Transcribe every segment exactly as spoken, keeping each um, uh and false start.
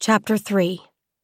Chapter three.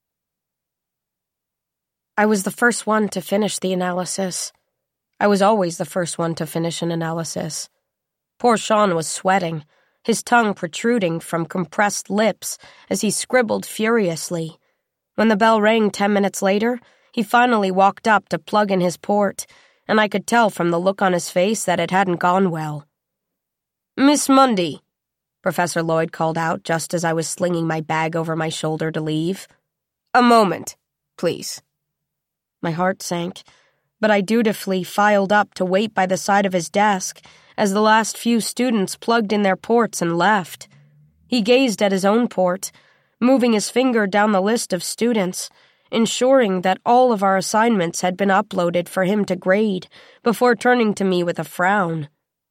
I was the first one to finish the analysis. I was always the first one to finish an analysis. Poor Sean was sweating, his tongue protruding from compressed lips as he scribbled furiously. When the bell rang ten minutes later, he finally walked up to plug in his port, and I could tell from the look on his face that it hadn't gone well. "Miss Mundy," Professor Lloyd called out just as I was slinging my bag over my shoulder to leave. "A moment, please." My heart sank, but I dutifully filed up to wait by the side of his desk as the last few students plugged in their ports and left. He gazed at his own port, moving his finger down the list of students, ensuring that all of our assignments had been uploaded for him to grade before turning to me with a frown.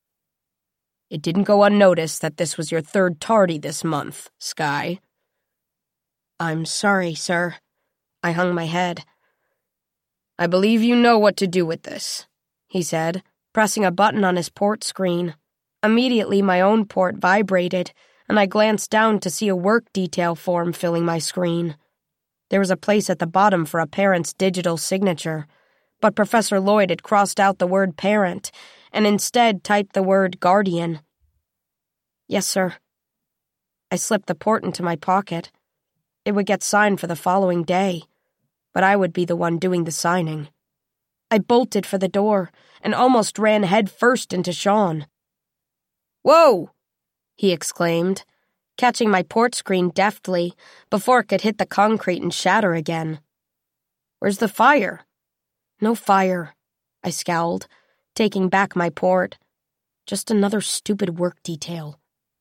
"It didn't go unnoticed that this was your third tardy this month, Skye." "I'm sorry, sir." I hung my head. "I believe you know what to do with this," he said, pressing a button on his port screen. Immediately my own port vibrated, and I glanced down to see a work detail form filling my screen. There was a place at the bottom for a parent's digital signature, but Professor Lloyd had crossed out the word parent and instead typed the word guardian. "Yes, sir." I slipped the port into my pocket. It would get signed for the following day, but I would be the one doing the signing. I bolted for the door and almost ran head first into Sean. "Whoa!" he exclaimed, catching my port screen deftly before it could hit the concrete and shatter again. "Where's the fire?" "No fire," I scowled, taking back my port. "Just another stupid work detail."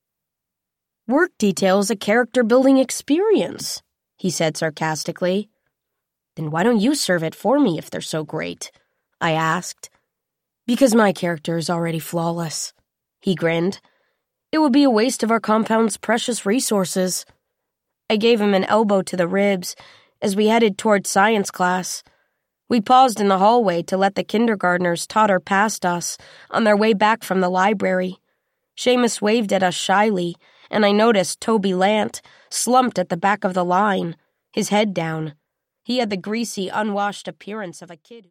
"Work detail is a character-building experience," he said sarcastically. "Then why don't you serve it for me if they're so great?" I asked. "Because my character is already flawless," he grinned. "It would be a waste of our compound's precious resources." I gave him an elbow to the ribs as we headed toward science class. We paused in the hallway to let the kindergartners totter past us on their way back from the library. Seamus waved at us shyly, and I noticed Toby Lant slumped at the back of the line, his head down. He had the greasy, unwashed appearance of a kid.